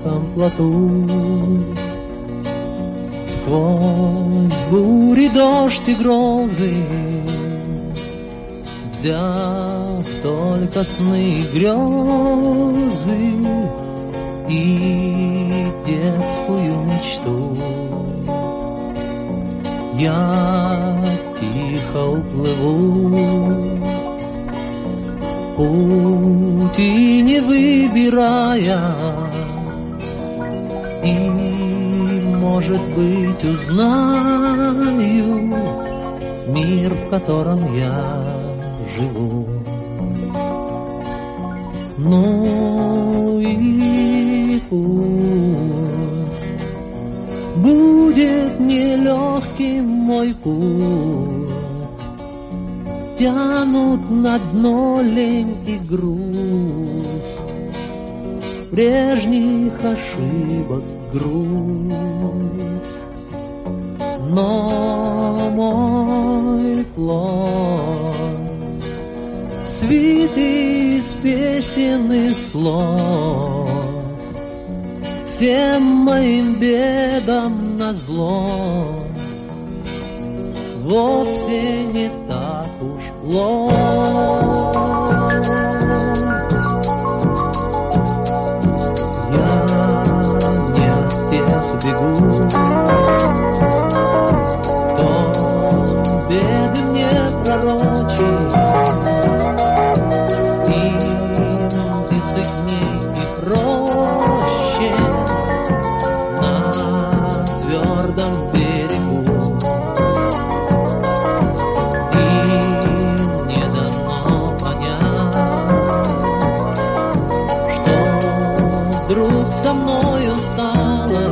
маленьком плоту. Сквозь бури, дождь и грозы, взяв только сны и грезы и детскую мечту, я тихо уплыву, пути не выбирая, и, может быть, узнаю мир, в котором я живу. Ну и пусть будет нелегким мой путь, тянут на дно лень и грусть, прежних ошибок грусть. Но мой плод свитый из песен и слов, всем моим бедам назло, вовсе не так уж плохо. Я не от тех бегу, кто беды не пророчит, им и сытней, и проще на твердом берегу. Им не дано понять, что вдруг со мною стало,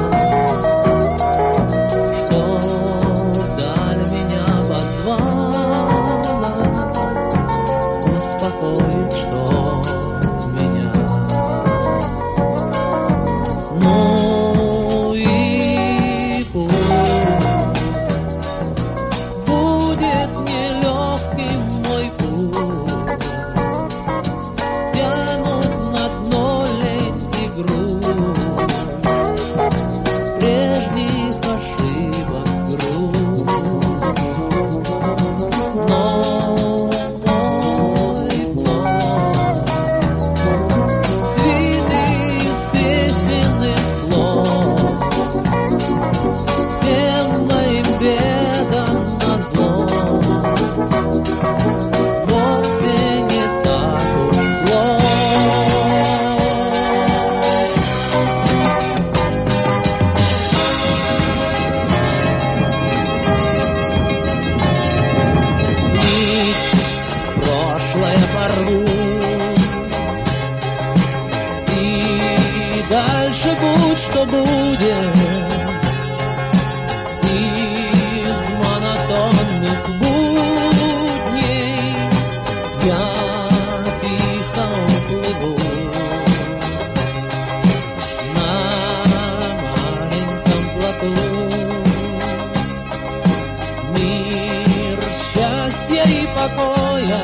что вдаль меня позвала, успокоит, что меня. Ну и пусть будет нелегким мой путь, тянут на дно лень и грусть, прежних ошибок грусть. Но мой плод свитый из песен и слов, всем моим бедам назло, вовсе не так уж плохо. Нить прошлое порву, и дальше будь что будет, из монотонных будней я тихо уплыву на маленьком плоту. Мир счастья и покоя,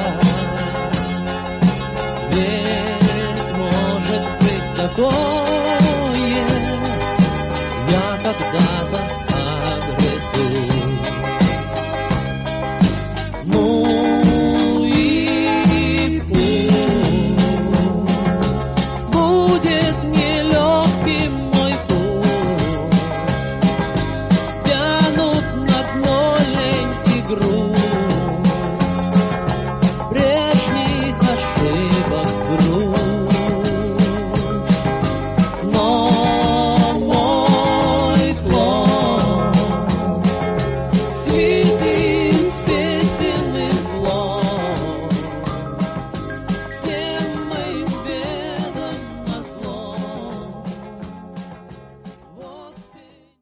ведь может быть такое, я когда